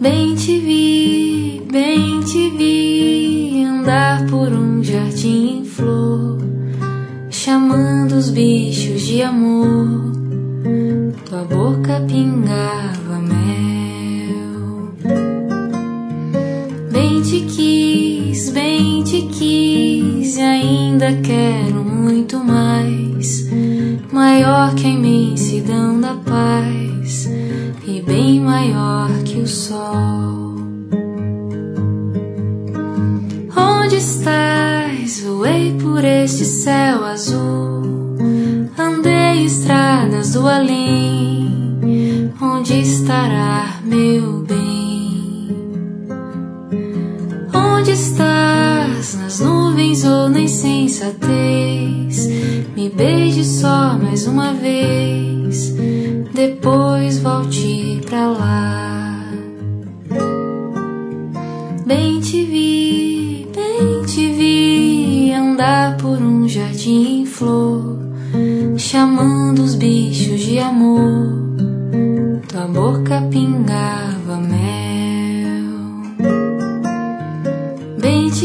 bem te vi andar por um jardim em flor, chamando os bichos de amor. Tua boca pingava mel. Bem te quis e ainda quero muito mais, maior que a imensidão da paz e bem maior que o sol. Onde estás? Voei por este céu azul, andei estradas do além. Onde estará meu bem? Onde estás? Nas nuvens ou na insensatez? Me beije só mais uma vez, depois volte pra lá. Bem te vi andar por um jardim em flor, chamando os bichos de amor. Tua boca pingava mel. Bem te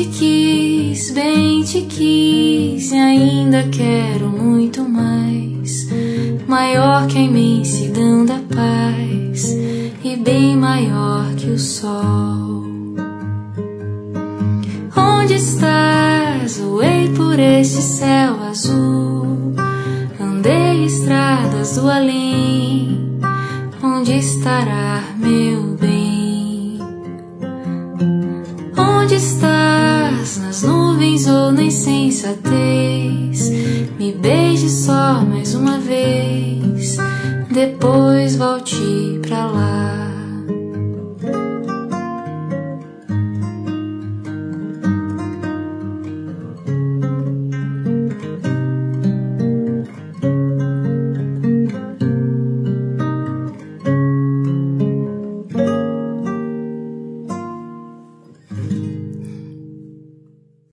quis e ainda quero muito mais, maior que a imensidão da paz e bem maior que o sol. Onde estás? Voei por este céu azul, andei estradas do além. Onde estará meu bem? Onde estás? Nas nuvens ou na insensatez? Me beije só mais uma vez, depois